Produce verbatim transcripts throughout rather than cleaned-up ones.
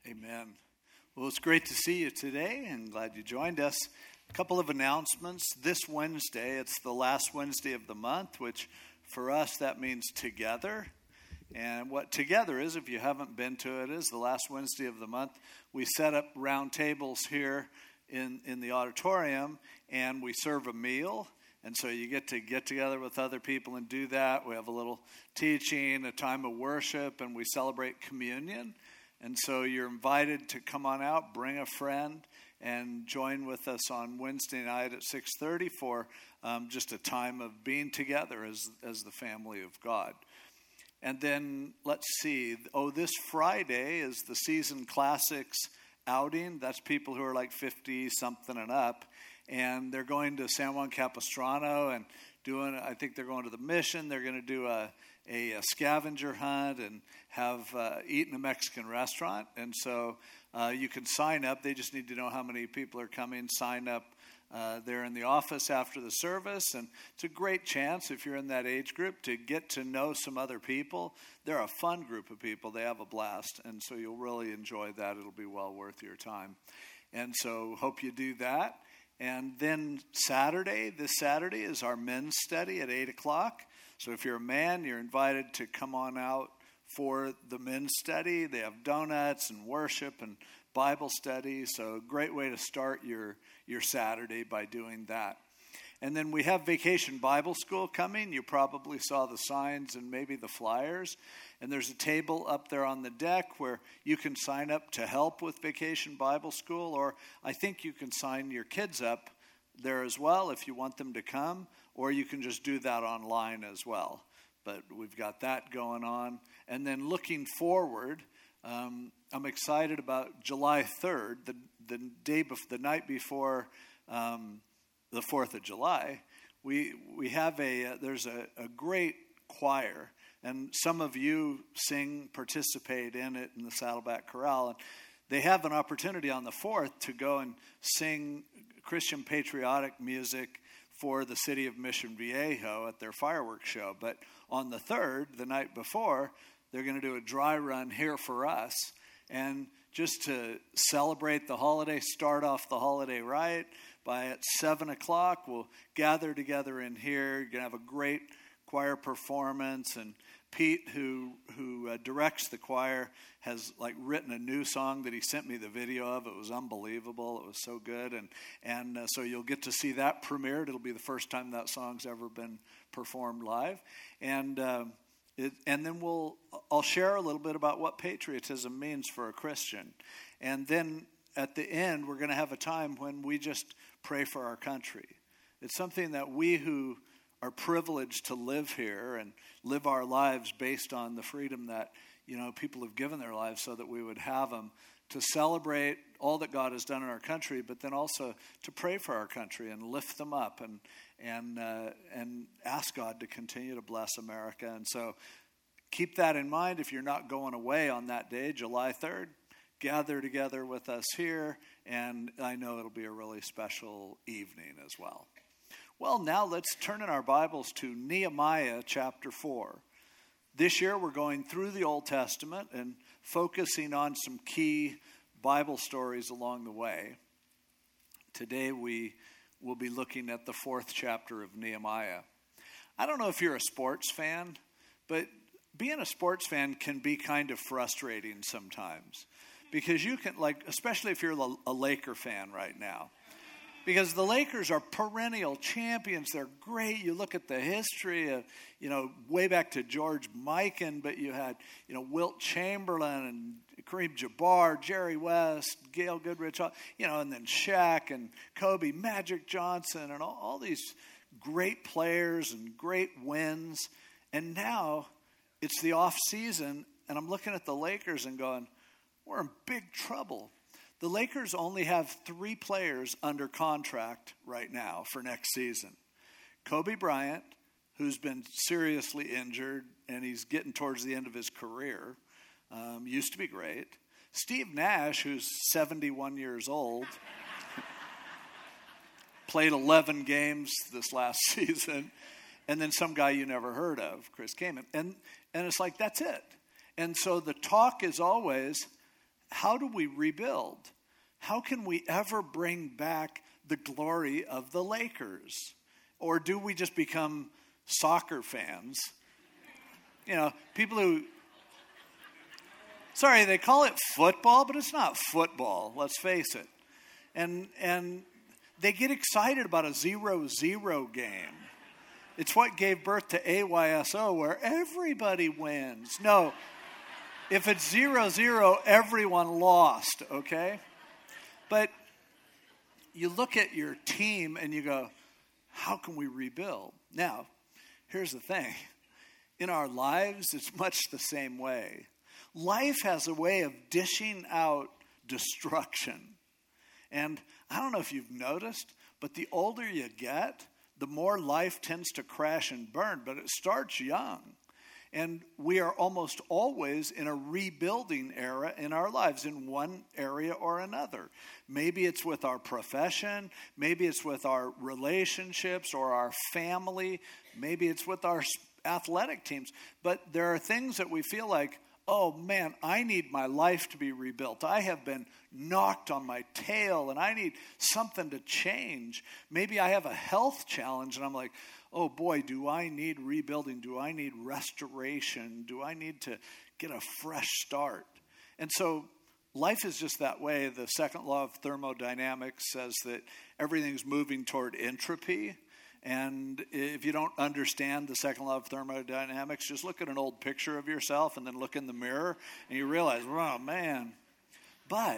Amen. Well, it's great to see you today and glad you joined us. A couple of announcements. This Wednesday, it's the last Wednesday of the month, which for us that means together. And what together is, if you haven't been to it, is the last Wednesday of the month. We set up round tables here in, in the auditorium and we serve a meal. And so you get to get together with other people and do that. We have a little teaching, a time of worship, and we celebrate communion. And so you're invited to come on out, bring a friend, and join with us on Wednesday night at six thirty for um, just a time of being together as, as the family of God. And then, let's see, oh, this Friday is the Season Classics outing. That's people who are like fifty-something and up. And they're going to San Juan Capistrano and doing, I think they're going to the Mission. They're going to do a, a, a scavenger hunt and have uh, eat in a Mexican restaurant. And so uh, you can sign up. They just need to know how many people are coming. Sign up uh, there in the office after the service. And it's a great chance, if you're in that age group, to get to know some other people. They're a fun group of people. They have a blast. And so you'll really enjoy that. It'll be well worth your time. And so hope you do that. And then Saturday, this Saturday is our men's study at eight o'clock. So if you're a man, you're invited to come on out for the men's study. They have donuts and worship and Bible study. So a great way to start your, your Saturday by doing that. And then we have Vacation Bible School coming. You probably saw the signs and maybe the flyers. And there's a table up there on the deck where you can sign up to help with Vacation Bible School. Or I think you can sign your kids up there as well if you want them to come. Or you can just do that online as well. But we've got that going on. And then looking forward, um, I'm excited about July third, the, the, day bef- the night before um, the fourth of July. We we have a, uh, there's a, a great choir. And some of you sing, participate in it in the Saddleback Chorale. And they have an opportunity on the fourth to go and sing Christian patriotic music for the city of Mission Viejo at their fireworks show. But on the third, the night before, they're going to do a dry run here for us. And just to celebrate the holiday, start off the holiday right, by at seven o'clock, we'll gather together in here. You're going to have a great choir performance, and Pete, who who uh, directs the choir, has like written a new song that he sent me the video of. It was unbelievable. It was so good, and and uh, so you'll get to see that premiered. It'll be the first time that song's ever been performed live, and uh, it, and then we'll I'll share a little bit about what patriotism means for a Christian, and then at the end we're going to have a time when we just pray for our country. It's something that we who are privileged to live here and live our lives based on the freedom that, you know, people have given their lives so that we would have them, to celebrate all that God has done in our country, but then also to pray for our country and lift them up and and uh, and ask God to continue to bless America. And so keep that in mind. If you're not going away on that day, July third, gather together with us here, and I know it'll be a really special evening as well. Well, now let's turn in our Bibles to Nehemiah chapter four. This year we're going through the Old Testament and focusing on some key Bible stories along the way. Today we will be looking at the fourth chapter of Nehemiah. I don't know if you're a sports fan, but being a sports fan can be kind of frustrating sometimes. Because you can, like, especially if you're a Laker fan right now. Because the Lakers are perennial champions. They're great. You look at the history of, you know, way back to George Mikan, but you had, you know, Wilt Chamberlain and Kareem Jabbar, Jerry West, Gail Goodrich, you know, and then Shaq and Kobe, Magic Johnson, and all, all these great players and great wins. And now it's the off season, and I'm looking at the Lakers and going, we're in big trouble. The Lakers only have three players under contract right now for next season. Kobe Bryant, who's been seriously injured, and he's getting towards the end of his career, um, used to be great. Steve Nash, who's seventy-one years old, played eleven games this last season. And then some guy you never heard of, Chris Kaman. And, and it's like, that's it. And so the talk is always, how do we rebuild? How can we ever bring back the glory of the Lakers? Or do we just become soccer fans? You know, people who, sorry, they call it football, but it's not football, let's face it. And and they get excited about a zero zero game. It's what gave birth to A Y S O, where everybody wins. No, if it's zero zero, everyone lost, okay? But you look at your team and you go, how can we rebuild? Now, here's the thing. In our lives, it's much the same way. Life has a way of dishing out destruction. And I don't know if you've noticed, but the older you get, the more life tends to crash and burn, but it starts young. And we are almost always in a rebuilding era in our lives in one area or another. Maybe it's with our profession. Maybe it's with our relationships or our family. Maybe it's with our athletic teams. But there are things that we feel like, oh man, I need my life to be rebuilt. I have been knocked on my tail and I need something to change. Maybe I have a health challenge and I'm like, oh boy, do I need rebuilding? Do I need restoration? Do I need to get a fresh start? And so life is just that way. The second law of thermodynamics says that everything's moving toward entropy. And if you don't understand the second law of thermodynamics, just look at an old picture of yourself and then look in the mirror and you realize, oh man. But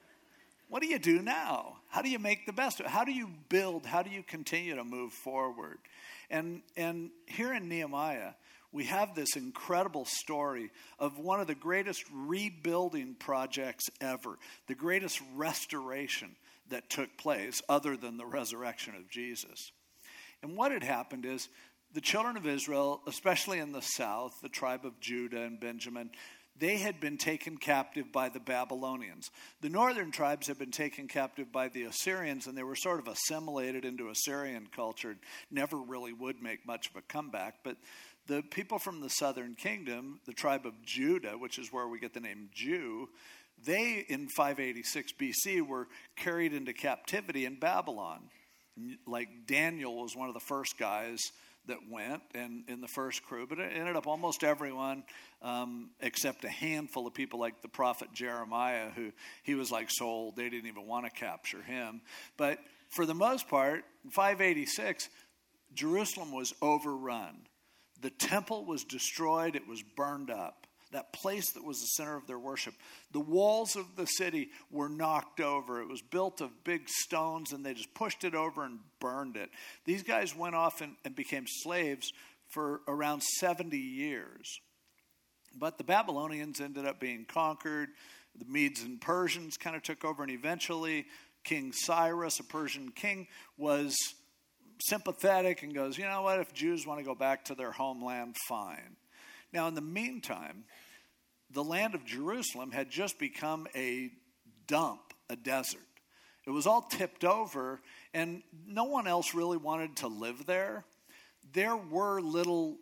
what do you do now? How do you make the best of it? How do you build? How do you continue to move forward? And and here in Nehemiah, we have this incredible story of one of the greatest rebuilding projects ever, the greatest restoration that took place other than the resurrection of Jesus. And what had happened is the children of Israel, especially in the south, the tribe of Judah and Benjamin, they had been taken captive by the Babylonians. The northern tribes had been taken captive by the Assyrians, and they were sort of assimilated into Assyrian culture, never really would make much of a comeback. But the people from the southern kingdom, the tribe of Judah, which is where we get the name Jew, they, in five eighty-six B C, were carried into captivity in Babylon. Like Daniel was one of the first guys that went and in the first crew, but it ended up almost everyone um, except a handful of people like the prophet Jeremiah, who he was like sold. They didn't even want to capture him. But for the most part, in five eighty-six, Jerusalem was overrun. The temple was destroyed. It was burned up. That place that was the center of their worship. The walls of the city were knocked over. It was built of big stones, and they just pushed it over and burned it. These guys went off and, and became slaves for around seventy years. But the Babylonians ended up being conquered. The Medes and Persians kind of took over, and eventually King Cyrus, a Persian king, was sympathetic and goes, you know what, if Jews want to go back to their homeland, fine. Now, in the meantime, the land of Jerusalem had just become a dump, a desert. It was all tipped over, and no one else really wanted to live there. There were little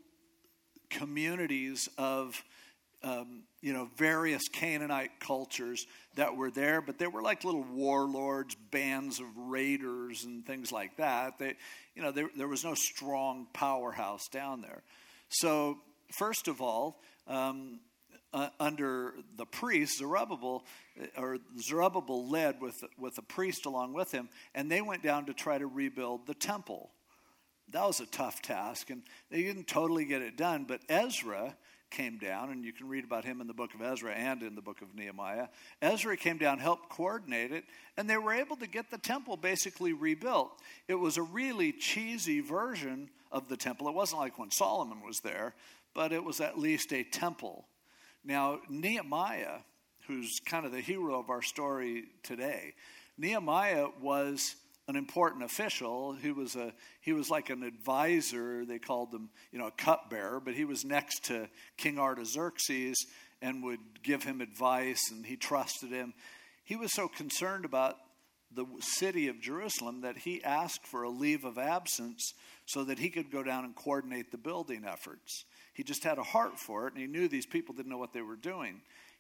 communities of, um, you know, various Canaanite cultures that were there, but they were like little warlords, bands of raiders, and things like that. They, you know, there, there was no strong powerhouse down there. So, first of all, um, uh, under the priest, Zerubbabel, or Zerubbabel led with, with a priest along with him, and they went down to try to rebuild the temple. That was a tough task, and they didn't totally get it done, but Ezra came down, and you can read about him in the book of Ezra and in the book of Nehemiah. Ezra came down, helped coordinate it, and they were able to get the temple basically rebuilt. It was a really cheesy version of the temple. It wasn't like when Solomon was there, but it was at least a temple. Now, Nehemiah, who's kind of the hero of our story today, Nehemiah was an important official. He was a he was like an advisor. They called him, you know, a cupbearer, but he was next to King Artaxerxes and would give him advice, and he trusted him. He was so concerned about the city of Jerusalem that he asked for a leave of absence so that he could go down and coordinate the building efforts. He just had a heart for it, and he knew these people didn't know what they were doing.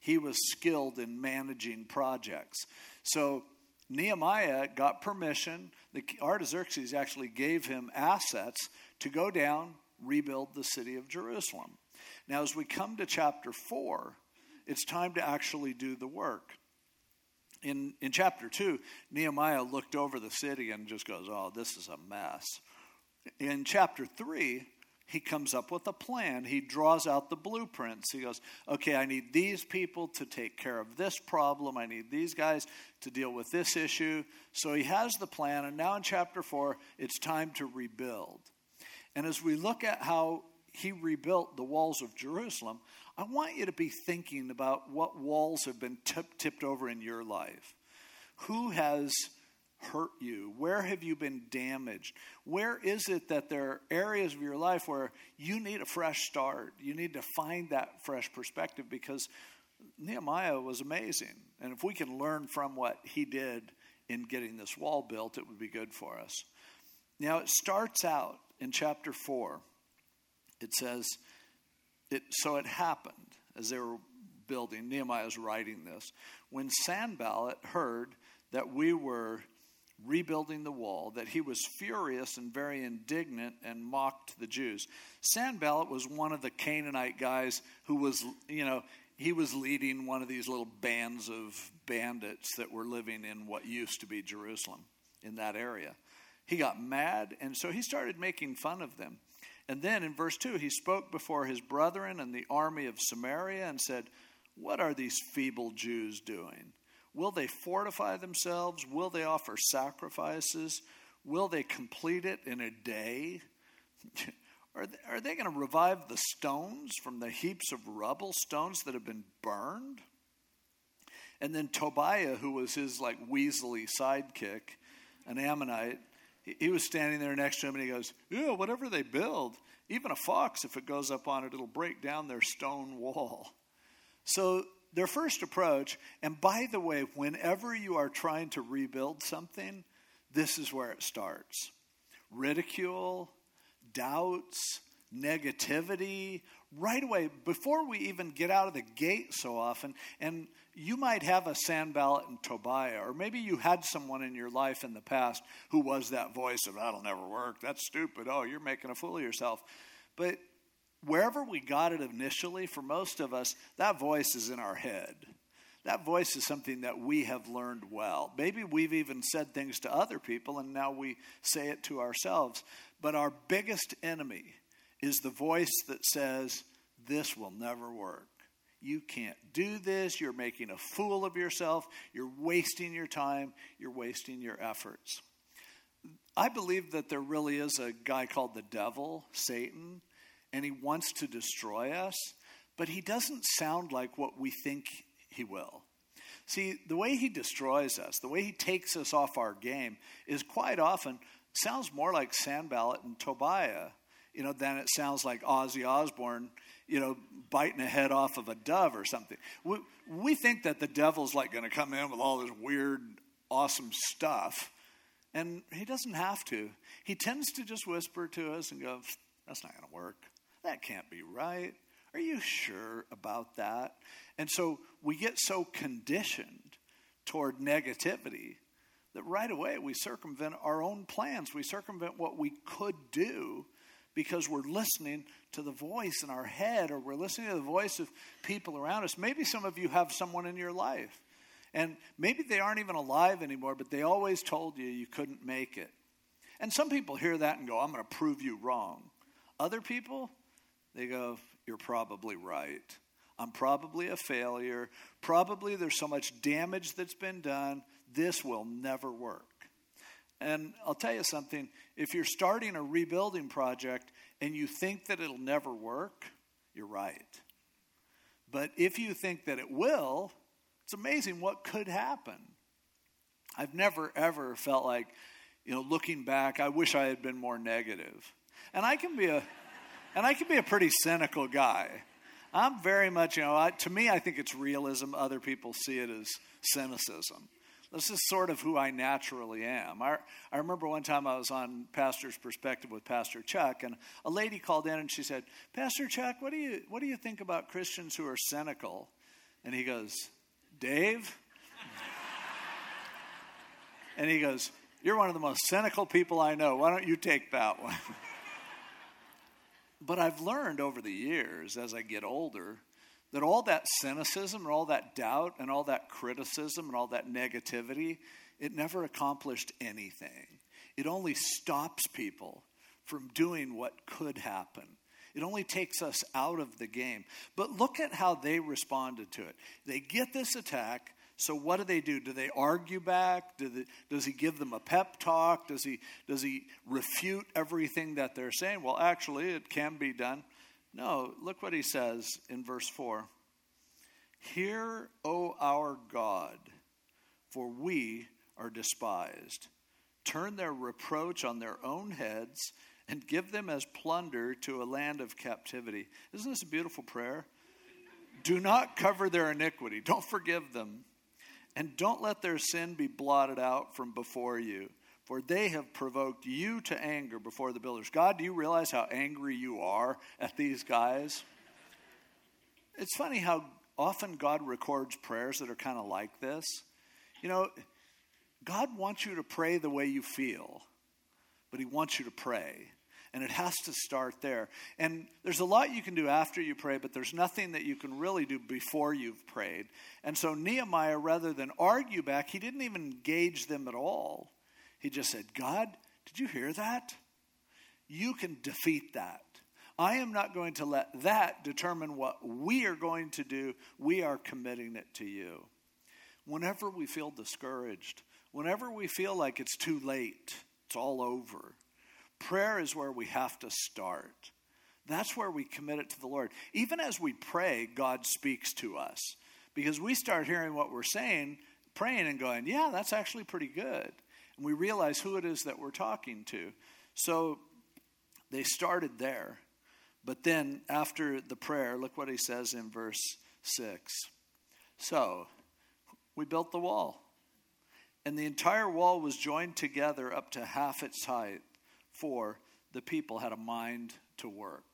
he was skilled in managing projects. So Nehemiah got permission. The Artaxerxes actually gave him assets to go down, rebuild the city of Jerusalem. Now, as we come to chapter four, it's time to actually do the work. In, in chapter two, Nehemiah looked over the city and just goes, oh, this is a mess. In chapter three, he comes up with a plan. He draws out the blueprints. He goes, okay, I need these people to take care of this problem. I need these guys to deal with this issue. So he has the plan, and now in chapter four, it's time to rebuild. And as we look at how he rebuilt the walls of Jerusalem, I want you to be thinking about what walls have been tip, tipped over in your life. Who has hurt you? Where have you been damaged? Where is it that there are areas of your life where you need a fresh start? You need to find that fresh perspective, because Nehemiah was amazing. And if we can learn from what he did in getting this wall built, it would be good for us. Now, it starts out in chapter four. It says, it, so it happened as they were building, Nehemiah is writing this, when Sanballat heard that we were rebuilding the wall, that he was furious and very indignant and mocked the Jews. Sanballat was one of the Canaanite guys who was, you know, he was leading one of these little bands of bandits that were living in what used to be Jerusalem, in that area. He got mad, and so he started making fun of them. And then in verse two, he spoke before his brethren and the army of Samaria and said, what are these feeble Jews doing? Will they fortify themselves? Will they offer sacrifices? Will they complete it in a day? Are they, are they going to revive the stones from the heaps of rubble, stones that have been burned? And then Tobiah, who was his like weaselly sidekick, an Ammonite, he was standing there next to him, and he goes, yeah, whatever they build, even a fox, if it goes up on it, it'll break down their stone wall. So their first approach, and by the way, whenever you are trying to rebuild something, this is where it starts. Ridicule, doubts, negativity, right away, before we even get out of the gate so often. And you might have a Sanballat and Tobiah, or maybe you had someone in your life in the past who was that voice of, that'll never work, that's stupid, oh, you're making a fool of yourself. But wherever we got it initially, for most of us, that voice is in our head. That voice is something that we have learned well. Maybe we've even said things to other people, and now we say it to ourselves. But our biggest enemy is the voice that says, this will never work. You can't do this. You're making a fool of yourself. You're wasting your time. You're wasting your efforts. I believe that there really is a guy called the devil, Satan, and he wants to destroy us, but he doesn't sound like what we think he will. See, the way he destroys us, the way he takes us off our game is quite often sounds more like Sanballat and Tobiah, you know, than it sounds like Ozzy Osbourne, you know, biting a head off of a dove or something. We, we think that the devil's like going to come in with all this weird, awesome stuff, and he doesn't have to. He tends to just whisper to us and go, that's not going to work. That can't be right. Are you sure about that? And so we get so conditioned toward negativity that right away we circumvent our own plans. We circumvent what we could do because we're listening to the voice in our head, or we're listening to the voice of people around us. Maybe some of you have someone in your life, and maybe they aren't even alive anymore, but they always told you you couldn't make it. And some people hear that and go, I'm going to prove you wrong. Other people, they go, you're probably right. I'm probably a failure. Probably there's so much damage that's been done. This will never work. And I'll tell you something. If you're starting a rebuilding project and you think that it'll never work, you're right. But if you think that it will, it's amazing what could happen. I've never, ever felt like, you know, looking back, I wish I had been more negative. And I can be a... And I can be a pretty cynical guy. I'm very much, you know, I, to me, I think it's realism. Other people see it as cynicism. This is sort of who I naturally am. I, I remember one time I was on Pastor's Perspective with Pastor Chuck, and a lady called in and she said, Pastor Chuck, what do you what do you think about Christians who are cynical? And he goes, Dave? And he goes, you're one of the most cynical people I know. Why don't you take that one? But I've learned over the years, as I get older, that all that cynicism and all that doubt and all that criticism and all that negativity, it never accomplished anything. It only stops people from doing what could happen. It only takes us out of the game. But look at how they responded to it. They get this attack. So what do they do? Do they argue back? Do they, does he give them a pep talk? Does he, does he refute everything that they're saying? Well, actually, it can be done. No, look what he says in verse four. Hear, O our God, for we are despised. Turn their reproach on their own heads and give them as plunder to a land of captivity. Isn't this a beautiful prayer? Do not cover their iniquity. Don't forgive them. And don't let their sin be blotted out from before you, for they have provoked you to anger before the builders. God, do you realize how angry you are at these guys? It's funny how often God records prayers that are kind of like this. You know, God wants you to pray the way you feel, but he wants you to pray. And it has to start there. And there's a lot you can do after you pray, but there's nothing that you can really do before you've prayed. And so Nehemiah, rather than argue back, he didn't even engage them at all. He just said, God, did you hear that? You can defeat that. I am not going to let that determine what we are going to do. We are committing it to you. Whenever we feel discouraged, whenever we feel like it's too late, it's all over, prayer is where we have to start. That's where we commit it to the Lord. Even as we pray, God speaks to us. Because we start hearing what we're saying, praying and going, yeah, that's actually pretty good. And we realize who it is that we're talking to. So they started there. But then after the prayer, look what he says in verse six. So we built the wall. And the entire wall was joined together up to half its height. For the people had a mind to work.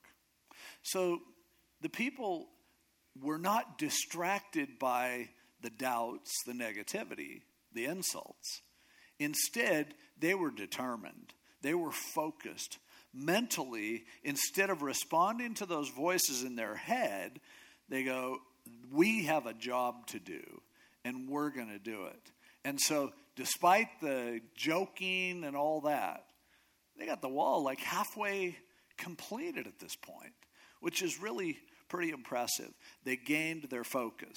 So the people were not distracted by the doubts, the negativity, the insults. Instead, they were determined. They were focused. Mentally, instead of responding to those voices in their head, they go, we have a job to do, and we're going to do it. And so despite the joking and all that, they got the wall like halfway completed at this point, which is really pretty impressive. They gained their focus.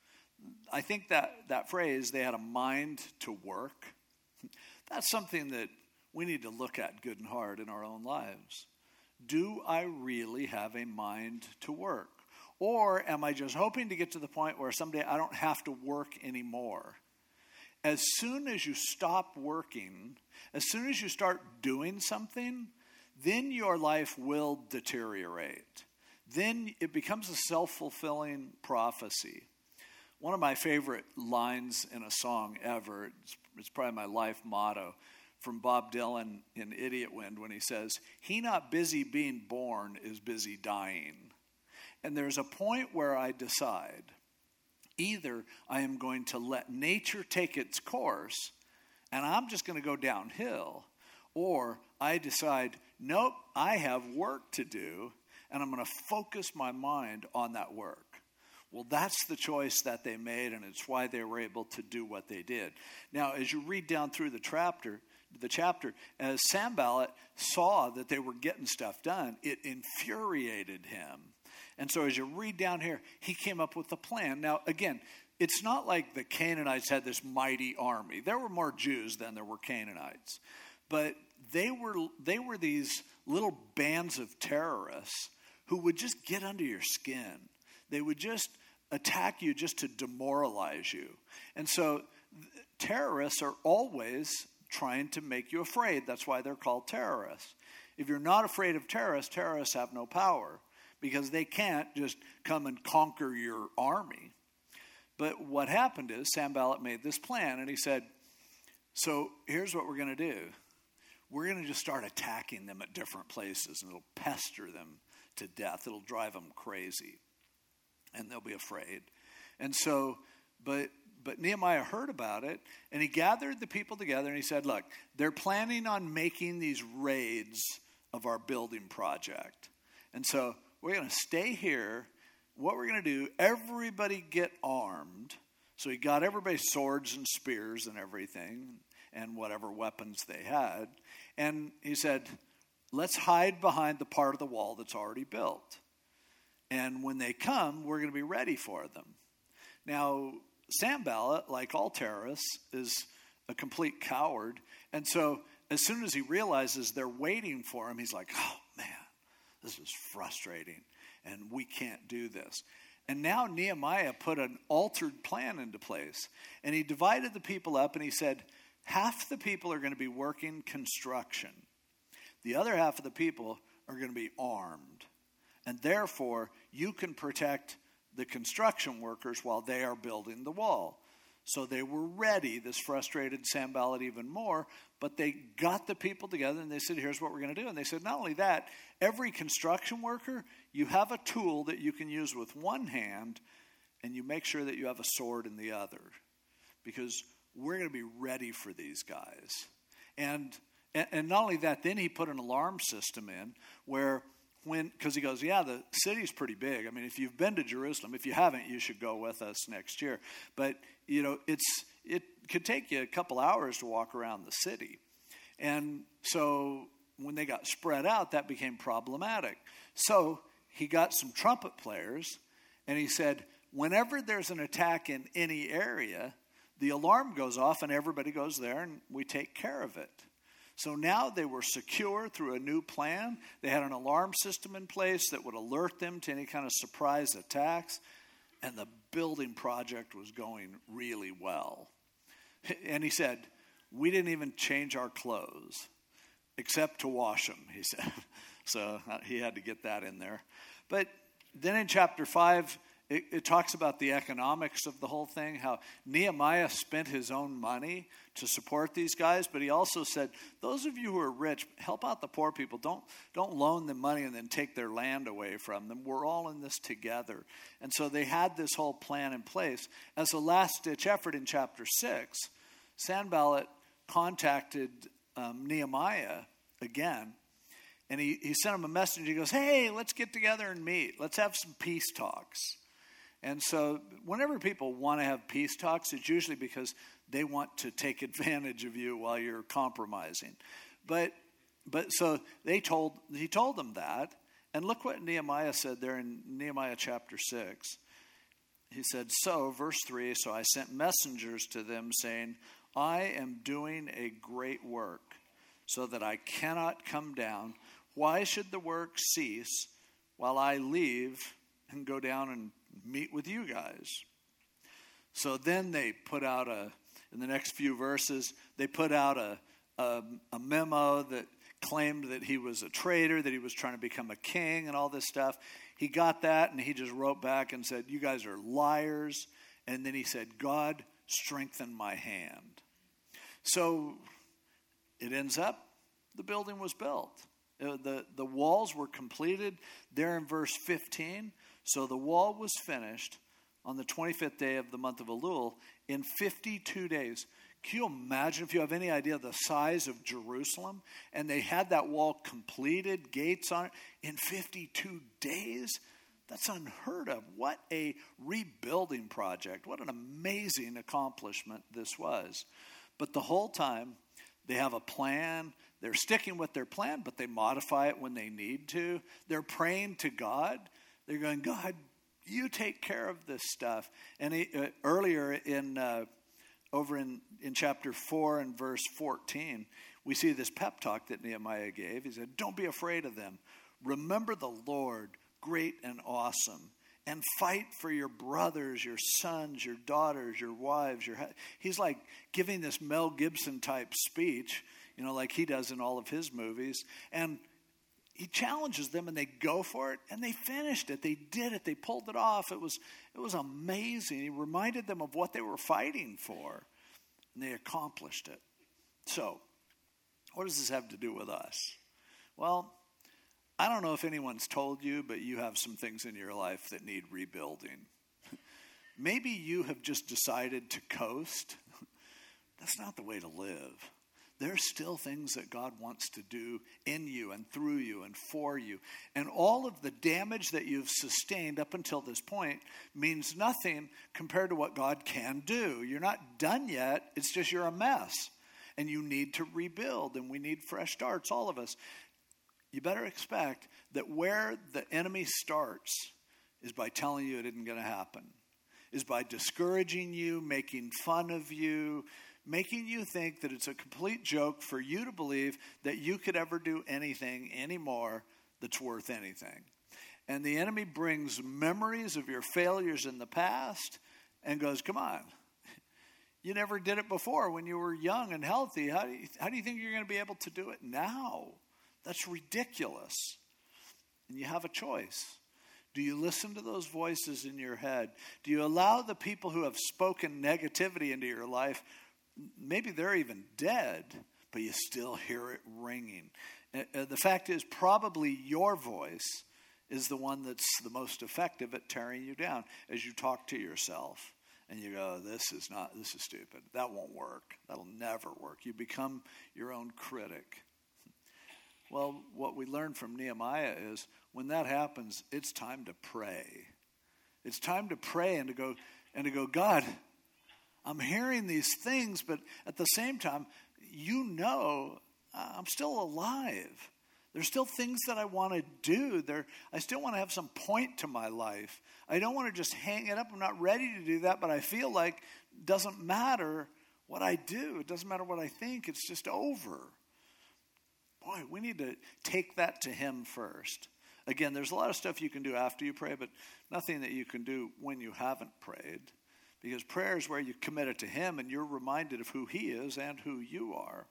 I think that, that phrase, they had a mind to work, that's something that we need to look at good and hard in our own lives. Do I really have a mind to work? Or am I just hoping to get to the point where someday I don't have to work anymore? As soon as you stop working, as soon as you start doing something, then your life will deteriorate. Then it becomes a self-fulfilling prophecy. One of my favorite lines in a song ever, it's, it's probably my life motto, from Bob Dylan in Idiot Wind when he says, he not busy being born is busy dying. And there's a point where I decide, either I am going to let nature take its course and I'm just going to go downhill, or I decide, nope, I have work to do and I'm going to focus my mind on that work. Well, that's the choice that they made, and it's why they were able to do what they did. Now, as you read down through the chapter, the chapter, as Sanballat saw that they were getting stuff done, it infuriated him. And so as you read down here, he came up with a plan. Now, again, it's not like the Canaanites had this mighty army. There were more Jews than there were Canaanites. But they were they were these little bands of terrorists who would just get under your skin. They would just attack you just to demoralize you. And so terrorists are always trying to make you afraid. That's why they're called terrorists. If you're not afraid of terrorists, terrorists have no power, because they can't just come and conquer your army. But what happened is Sanballat made this plan, and he said, so here's what we're going to do. We're going to just start attacking them at different places, and it'll pester them to death. It'll drive them crazy, and they'll be afraid. And so, but but Nehemiah heard about it, and he gathered the people together, and he said, look, they're planning on making these raids of our building project. And so we're going to stay here. What we're going to do, everybody get armed. So he got everybody's swords and spears and everything, and whatever weapons they had. And he said, let's hide behind the part of the wall that's already built. And when they come, we're going to be ready for them. Now, Sanballat, like all terrorists, is a complete coward. And so as soon as he realizes they're waiting for him, he's like, oh, man, this is frustrating, and we can't do this. And now Nehemiah put an altered plan into place. And he divided the people up, and he said, half the people are going to be working construction. The other half of the people are going to be armed. And therefore, you can protect the construction workers while they are building the wall. So they were ready. This frustrated Sanballat even more, but they got the people together and they said, here's what we're going to do. And they said, not only that, every construction worker, you have a tool that you can use with one hand, and you make sure that you have a sword in the other, because we're going to be ready for these guys. And, and, and not only that, then he put an alarm system in where When, because he goes, yeah, the city's pretty big. I mean, if you've been to Jerusalem, if you haven't, you should go with us next year. But, you know, it's it could take you a couple hours to walk around the city. And so when they got spread out, that became problematic. So he got some trumpet players, and he said, whenever there's an attack in any area, the alarm goes off, and everybody goes there, and we take care of it. So now they were secure through a new plan. They had an alarm system in place that would alert them to any kind of surprise attacks. And the building project was going really well. And he said, we didn't even change our clothes, except to wash them, he said. So he had to get that in there. But then in chapter five, It, it talks about the economics of the whole thing, how Nehemiah spent his own money to support these guys, but he also said, those of you who are rich, help out the poor people. Don't, don't loan them money and then take their land away from them. We're all in this together. And so they had this whole plan in place. As a last-ditch effort in chapter six, Sanballat contacted um, Nehemiah again, and he, he sent him a message. He goes, hey, let's get together and meet. Let's have some peace talks. And so whenever people want to have peace talks, it's usually because they want to take advantage of you while you're compromising. But but so they told he told them that. And look what Nehemiah said there in Nehemiah chapter six. He said, so, verse three, so I sent messengers to them saying, I am doing a great work so that I cannot come down. Why should the work cease while I leave and go down and meet with you guys? So then they put out a, in the next few verses, they put out a, a, a memo that claimed that he was a traitor, that he was trying to become a king and all this stuff. He got that and he just wrote back and said, you guys are liars. And then he said, God, strengthen my hand. So it ends up, the building was built. The, the walls were completed there in verse fifteen. So the wall was finished on the twenty-fifth day of the month of Elul in fifty-two days. Can you imagine, if you have any idea, the size of Jerusalem? And they had that wall completed, gates on it, in fifty-two days? That's unheard of. What a rebuilding project. What an amazing accomplishment this was. But the whole time, they have a plan. They're sticking with their plan, but they modify it when they need to. They're praying to God. They're going, God, you take care of this stuff. And he, uh, earlier in uh, over in, in chapter four and verse fourteen, we see this pep talk that Nehemiah gave. He said, don't be afraid of them. Remember the Lord, great and awesome. And fight for your brothers, your sons, your daughters, your wives. Your He's like giving this Mel Gibson type speech, you know, like he does in all of his movies. And he challenges them, and they go for it, and they finished it. They did it. They pulled it off. It was it was amazing. He reminded them of what they were fighting for, and they accomplished it. So, what does this have to do with us? Well, I don't know if anyone's told you, but you have some things in your life that need rebuilding. maybe you have just decided to coast. That's not the way to live. There's still things that God wants to do in you and through you and for you. And all of the damage that you've sustained up until this point means nothing compared to what God can do. You're not done yet. It's just you're a mess. And you need to rebuild. And we need fresh starts, all of us. You better expect that where the enemy starts is by telling you it isn't going to happen. Is by discouraging you, making fun of you, making you think that it's a complete joke for you to believe that you could ever do anything anymore that's worth anything. And the enemy brings memories of your failures in the past and goes, come on, you never did it before when you were young and healthy. How do you, how do you think you're going to be able to do it now? That's ridiculous. And you have a choice. Do you listen to those voices in your head? Do you allow the people who have spoken negativity into your life? Maybe they're even dead, but you still hear it ringing. Uh, the fact is, probably your voice is the one that's the most effective at tearing you down as you talk to yourself. And you go, this is not, this is stupid. That won't work. That'll never work. You become your own critic. Well, what we learned from Nehemiah is when that happens, it's time to pray. It's time to pray and to go, and to go, God, I'm hearing these things, but at the same time, you know I'm still alive. There's still things that I want to do. There, I still want to have some point to my life. I don't want to just hang it up. I'm not ready to do that, but I feel like it doesn't matter what I do. It doesn't matter what I think. It's just over. Boy, we need to take that to him first. Again, there's a lot of stuff you can do after you pray, but nothing that you can do when you haven't prayed. Because prayer is where you commit it to him and you're reminded of who he is and who you are.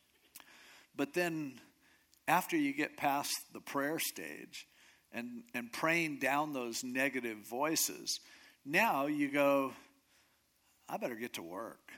But then after you get past the prayer stage and, and praying down those negative voices, now you go, I better get to work.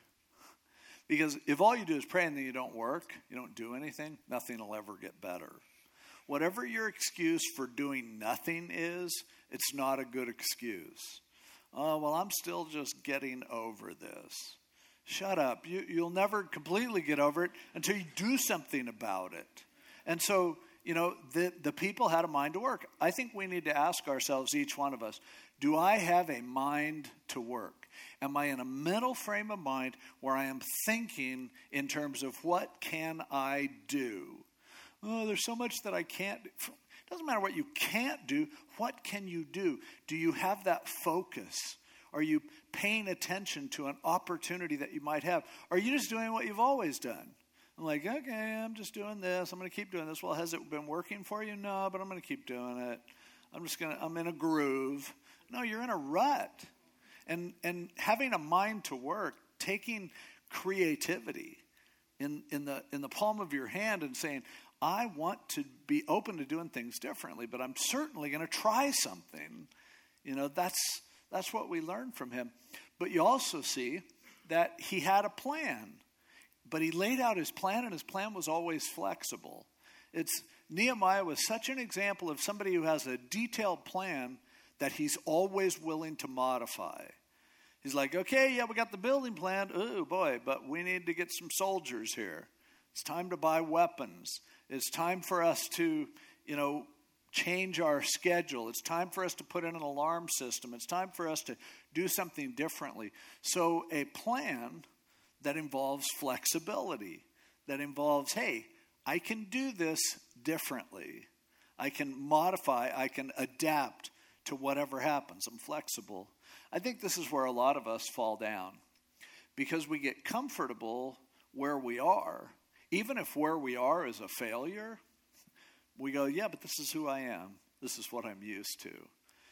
Because if all you do is pray and then you don't work, you don't do anything, nothing will ever get better. Whatever your excuse for doing nothing is, it's not a good excuse. Oh, well, I'm still just getting over this. Shut up. You, you'll never completely get over it until you do something about it. And so, you know, the, the people had a mind to work. I think we need to ask ourselves, each one of us, do I have a mind to work? Am I in a mental frame of mind where I am thinking in terms of what can I do? Oh, there's so much that I can't do. It doesn't matter what you can't do. What can you do? Do you have that focus? Are you paying attention to an opportunity that you might have? Are you just doing what you've always done? I'm like, okay, I'm just doing this. I'm going to keep doing this. Well, has it been working for you? No, but I'm going to keep doing it. I'm just going to, I'm in a groove. No, you're in a rut. And and having a mind to work, taking creativity in, in the in the palm of your hand and saying, I want to be open to doing things differently, but I'm certainly going to try something. You know, that's that's what we learned from him. But you also see that he had a plan. But he laid out his plan, and his plan was always flexible. It's Nehemiah was such an example of somebody who has a detailed plan that he's always willing to modify. He's like, okay, yeah, we got the building plan. Oh, boy, but we need to get some soldiers here. It's time to buy weapons. It's time for us to, you know, change our schedule. It's time for us to put in an alarm system. It's time for us to do something differently. So a plan that involves flexibility, that involves, hey, I can do this differently. I can modify, I can adapt to whatever happens. I'm flexible. I think this is where a lot of us fall down because we get comfortable where we are. Even if where we are is a failure, we go, yeah, but this is who I am. This is what I'm used to.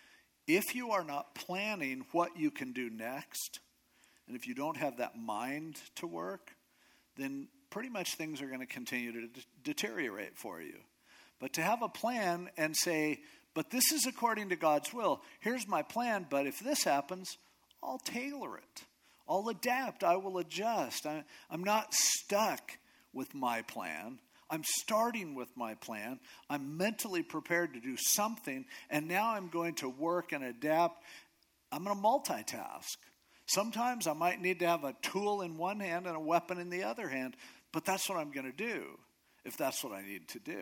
If you are not planning what you can do next, and if you don't have that mind to work, then pretty much things are going to continue to de- deteriorate for you. But to have a plan and say, but this is according to God's will. Here's my plan, but if this happens, I'll tailor it. I'll adapt. I will adjust. I, I'm not stuck with my plan. I'm starting with my plan. I'm mentally prepared to do something, and now I'm going to work and adapt I'm going to multitask. Sometimes I might need to have a tool in one hand and a weapon in the other hand, but that's what I'm going to do if that's what I need to do.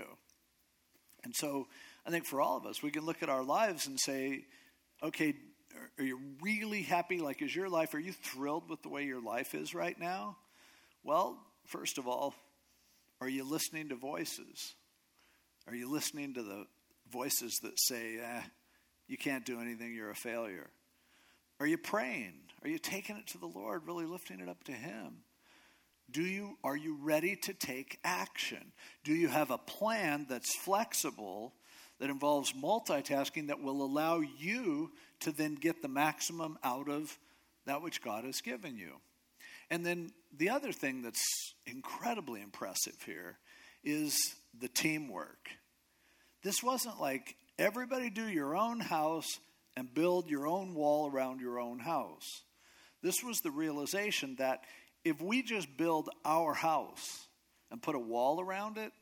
And so I think for all of us, we can look at our lives and say, okay, are you really happy? Like, is your life, are you thrilled with the way your life is right now? Well, first of all, are you listening to voices? Are you listening to the voices that say, eh, you can't do anything, you're a failure? Are you praying? Are you taking it to the Lord, really lifting it up to Him? Do you, are you ready to take action? Do you have a plan that's flexible, that involves multitasking, that will allow you to then get the maximum out of that which God has given you? And then the other thing that's incredibly impressive here is the teamwork. This wasn't like everybody do your own house and build your own wall around your own house. This was the realization that if we just build our house and put a wall around it,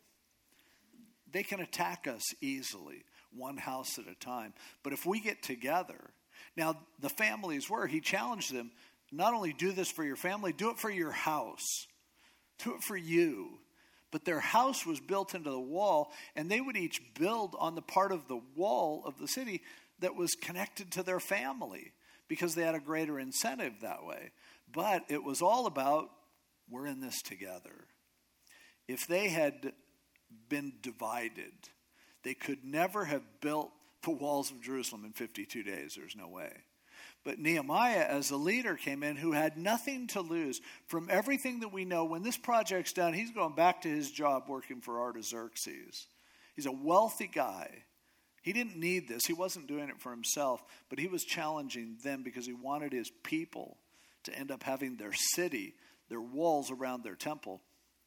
they can attack us easily, one house at a time. But if we get together, now the families were, he challenged them, not only do this for your family, do it for your house. Do it for you. But their house was built into the wall, and they would each build on the part of the wall of the city that was connected to their family, because they had a greater incentive that way. But it was all about, we're in this together. If they had been divided, they could never have built the walls of Jerusalem in fifty-two days. There's no way. But Nehemiah, as a leader, came in who had nothing to lose from everything that we know. When this project's done, he's going back to his job working for Artaxerxes. He's a wealthy guy. He didn't need this. He wasn't doing it for himself, but he was challenging them because he wanted his people to end up having their city, their walls around their temple.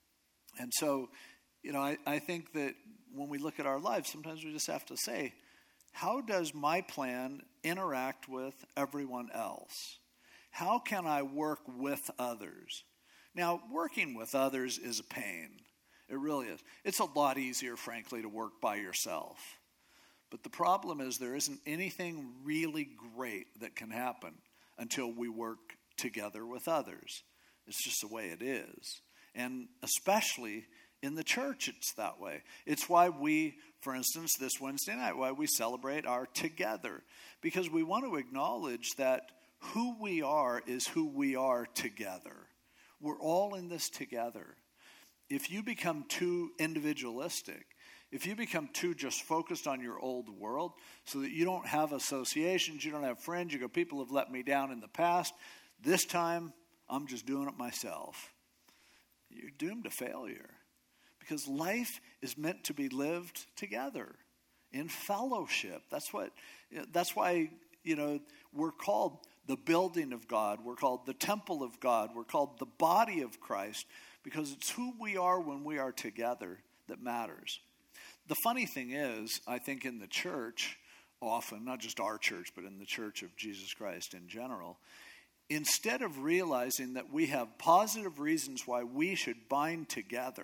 And so, you know, I, I think that when we look at our lives, sometimes we just have to say, how does my plan interact with everyone else? How can I work with others? Now, working with others is a pain. It really is. It's a lot easier, frankly, to work by yourself. But the problem is there isn't anything really great that can happen until we work together with others. It's just the way it is. And especially in the church, it's that way. It's why we, for instance, this Wednesday night, why we celebrate our together. Because we want to acknowledge that who we are is who we are together. We're all in this together. If you become too individualistic, if you become too just focused on your old world so that you don't have associations, you don't have friends, you go, people have let me down in the past, this time I'm just doing it myself. You're doomed to failure. Because life is meant to be lived together in fellowship. That's what. That's why, you know, we're called the building of God. We're called the temple of God. We're called the body of Christ, because it's who we are when we are together that matters. The funny thing is, I think in the church, often, not just our church, but in the church of Jesus Christ in general, instead of realizing that we have positive reasons why we should bind together,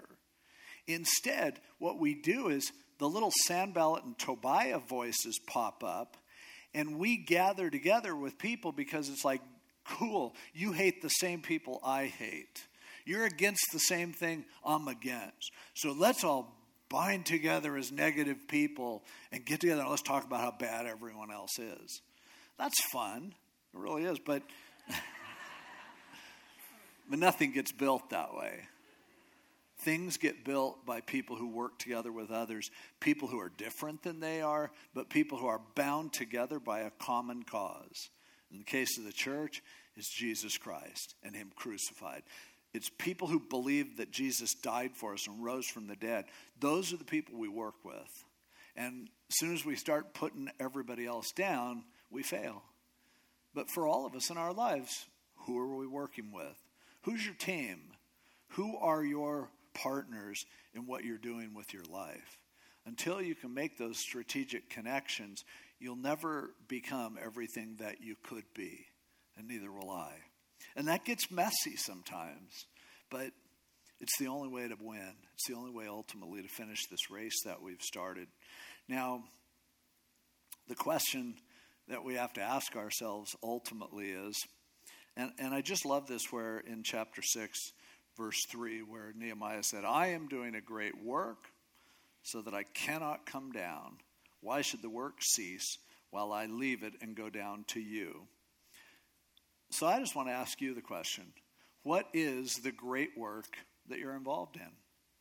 instead, what we do is the little Sanballat and Tobiah voices pop up, and we gather together with people because it's like, cool, you hate the same people I hate. You're against the same thing I'm against. So let's all bind together as negative people and get together and let's talk about how bad everyone else is. That's fun. It really is. But, but nothing gets built that way. Things get built by people who work together with others, people who are different than they are, but people who are bound together by a common cause. In the case of the church, it's Jesus Christ and Him crucified. It's people who believe that Jesus died for us and rose from the dead. Those are the people we work with. And as soon as we start putting everybody else down, we fail. But for all of us in our lives, who are we working with? Who's your team? Who are your partners in what you're doing with your life? Until you can make those strategic connections, you'll never become everything that you could be, and neither will I. And that gets messy sometimes, but it's the only way to win. It's the only way ultimately to finish this race that we've started. Now, the question that we have to ask ourselves ultimately is, and, and I just love this where in chapter six, verse three, where Nehemiah said, I am doing a great work so that I cannot come down. Why should the work cease while I leave it and go down to you? So I just want to ask you the question, what is the great work that you're involved in?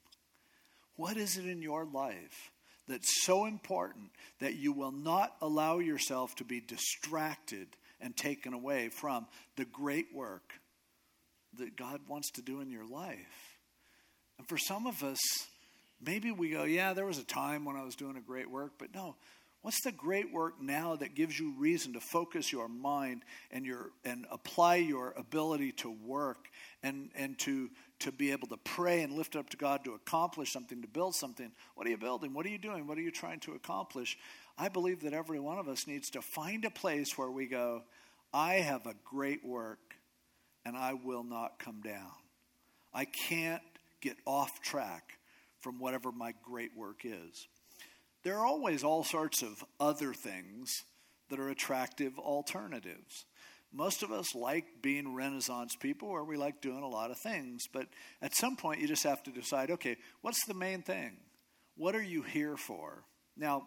What is it in your life that's so important that you will not allow yourself to be distracted and taken away from the great work that God wants to do in your life? And for some of us, maybe we go, yeah, there was a time when I was doing a great work, but no. What's the great work now that gives you reason to focus your mind and your and apply your ability to work and, and to, to be able to pray and lift up to God to accomplish something, to build something? What are you building? What are you doing? What are you trying to accomplish? I believe that every one of us needs to find a place where we go, I have a great work and I will not come down. I can't get off track from whatever my great work is. There are always all sorts of other things that are attractive alternatives. Most of us like being Renaissance people, or we like doing a lot of things. But at some point, you just have to decide, okay, what's the main thing? What are you here for? Now,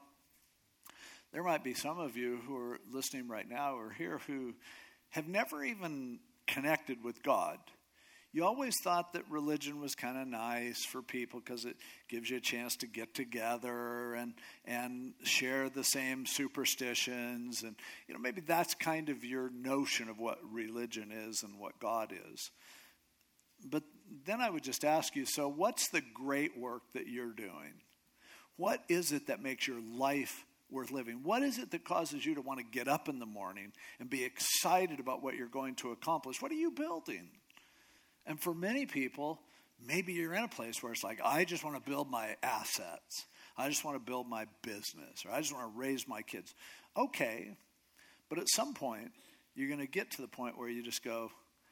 there might be some of you who are listening right now or here who have never even connected with God. You always thought that religion was kind of nice for people because it gives you a chance to get together and and share the same superstitions. And, you know, maybe that's kind of your notion of what religion is and what God is. But then I would just ask you, so what's the great work that you're doing? What is it that makes your life worth living? What is it that causes you to want to get up in the morning and be excited about what you're going to accomplish? What are you building? And for many people, maybe you're in a place where it's like, I just want to build my assets. I just want to build my business, or I just want to raise my kids. Okay, but at some point, you're going to get to the point where you just go,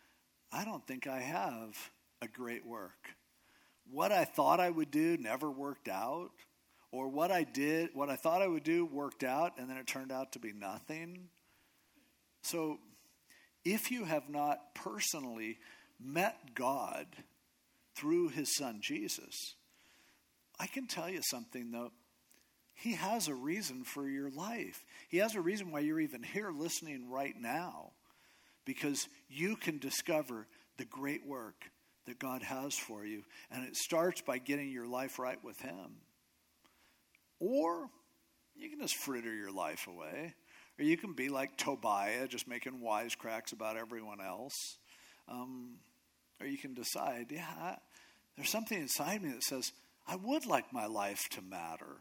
I don't think I have a great work. What I thought I would do never worked out, or what I did, what I thought I would do worked out, and then it turned out to be nothing. So if you have not personally met God through his son Jesus, I can tell you something though. He has a reason for your life. He has a reason why you're even here listening right now, because you can discover the great work that God has for you. And it starts by getting your life right with him. Or you can just fritter your life away. Or you can be like Tobiah, just making wisecracks about everyone else. Um, or you can decide, yeah, I, there's something inside me that says, I would like my life to matter.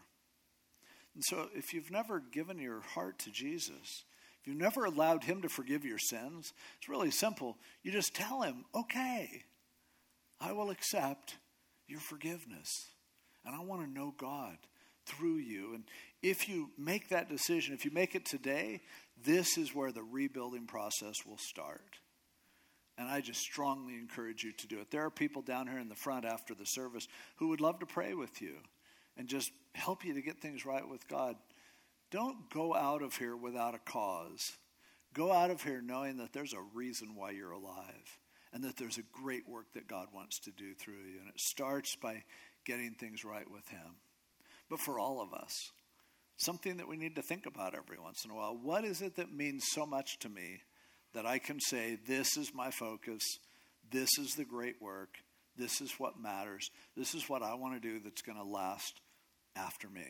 And so if you've never given your heart to Jesus, if you've never allowed him to forgive your sins, it's really simple. You just tell him, okay, I will accept your forgiveness. And I want to know God through you. And if you make that decision, if you make it today, this is where the rebuilding process will start. And I just strongly encourage you to do it. There are people down here in the front after the service who would love to pray with you and just help you to get things right with God. Don't go out of here without a cause. Go out of here knowing that there's a reason why you're alive and that there's a great work that God wants to do through you. And it starts by getting things right with him. But for all of us, something that we need to think about every once in a while, what is it that means so much to me that I can say, this is my focus, this is the great work, this is what matters, this is what I want to do that's going to last after me?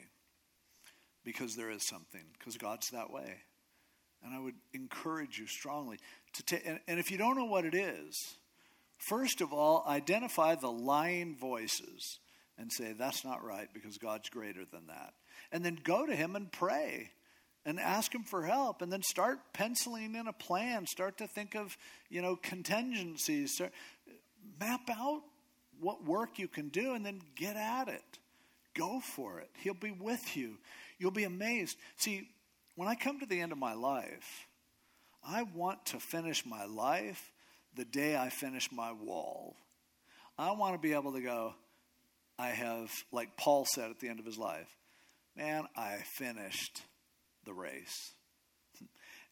Because there is something, because God's that way. And I would encourage you strongly to take, and, and if you don't know what it is, first of all, identify the lying voices and say, that's not right because God's greater than that. And then go to him and pray and ask him for help, and then start penciling in a plan. Start to think of, you know, contingencies. Start, map out what work you can do, and then get at it. Go for it. He'll be with you. You'll be amazed. See, when I come to the end of my life, I want to finish my life the day I finish my wall. I want to be able to go, I have, like Paul said at the end of his life, man, I finished the race.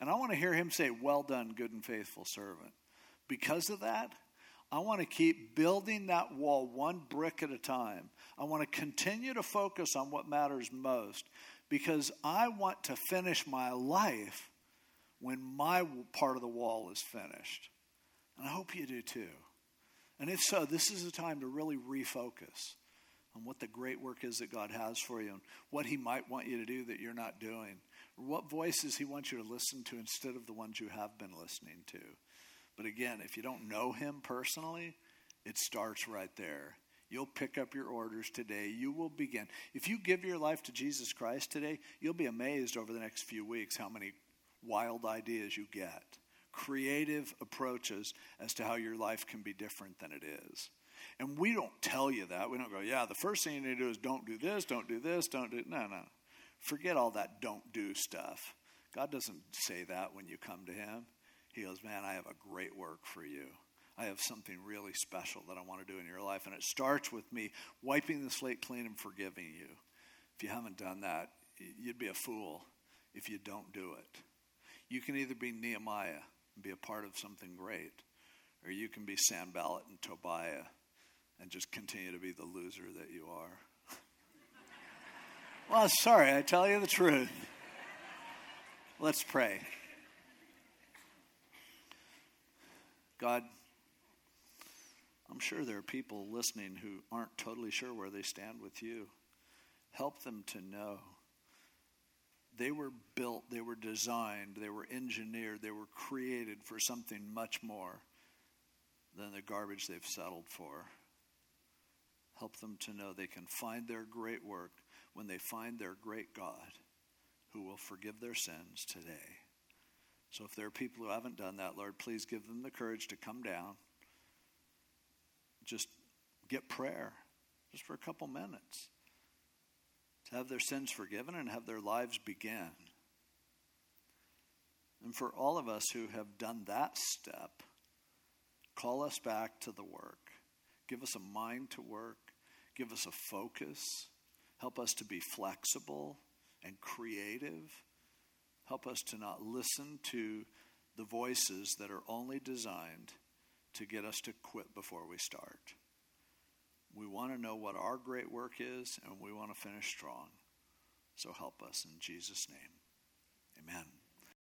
And I want to hear him say, well done, good and faithful servant. Because of that, I want to keep building that wall one brick at a time. I want to continue to focus on what matters most because I want to finish my life when my part of the wall is finished. And I hope you do too. And if so, this is a time to really refocus on what the great work is that God has for you and what he might want you to do that you're not doing. Or what voices he wants you to listen to instead of the ones you have been listening to. But again, if you don't know him personally, it starts right there. You'll pick up your orders today. You will begin. If you give your life to Jesus Christ today, you'll be amazed over the next few weeks how many wild ideas you get. Creative approaches as to how your life can be different than it is. And we don't tell you that. We don't go, yeah, the first thing you need to do is don't do this, don't do this, don't do... No, no. Forget all that don't do stuff. God doesn't say that when you come to him. He goes, man, I have a great work for you. I have something really special that I want to do in your life. And it starts with me wiping the slate clean and forgiving you. If you haven't done that, you'd be a fool if you don't do it. You can either be Nehemiah and be a part of something great, or you can be Sanballat and Tobiah and just continue to be the loser that you are. Well, sorry, I tell you the truth. Let's pray. God, I'm sure there are people listening who aren't totally sure where they stand with you. Help them to know. They were built, they were designed, they were engineered, they were created for something much more than the garbage they've settled for. Help them to know they can find their great work when they find their great God who will forgive their sins today. So if there are people who haven't done that, Lord, please give them the courage to come down. Just get prayer, just for a couple minutes, to have their sins forgiven and have their lives begin. And for all of us who have done that step, call us back to the work. Give us a mind to work. Give us a focus. Help us to be flexible and creative. Help us to not listen to the voices that are only designed to get us to quit before we start. We want to know what our great work is, and we want to finish strong. So help us in Jesus' name. Amen.